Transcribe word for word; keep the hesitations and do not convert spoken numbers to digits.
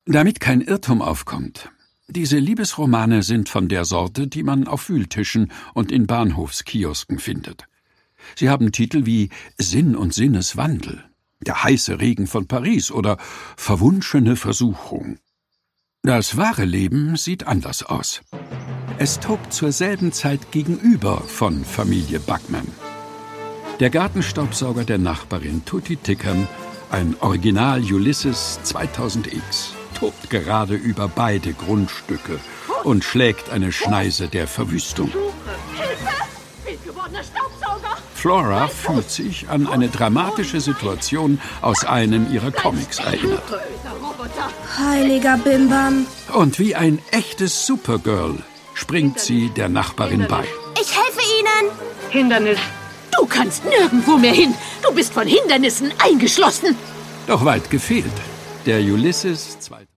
Damit kein Irrtum aufkommt: Diese Liebesromane sind von der Sorte, die man auf Wühltischen und in Bahnhofskiosken findet. Sie haben Titel wie »Sinn und Sinneswandel«, »Der heiße Regen von Paris« oder »Verwunschene Versuchung«. Das wahre Leben sieht anders aus. Es tobt zur selben Zeit gegenüber von Familie Bugman. Der Gartenstaubsauger der Nachbarin Tutti Tickern, ein Original Ulysses zweitausend X, tobt gerade über beide Grundstücke und schlägt eine Schneise der Verwüstung. Flora fühlt sich an eine dramatische Situation aus einem ihrer Comics erinnert. Heiliger Bimbam. Und wie ein echtes Supergirl springt sie der Nachbarin bei. Ich helfe Ihnen. Hindernis. Du kannst nirgendwo mehr hin. Du bist von Hindernissen eingeschlossen. Doch weit gefehlt. Der Ulysses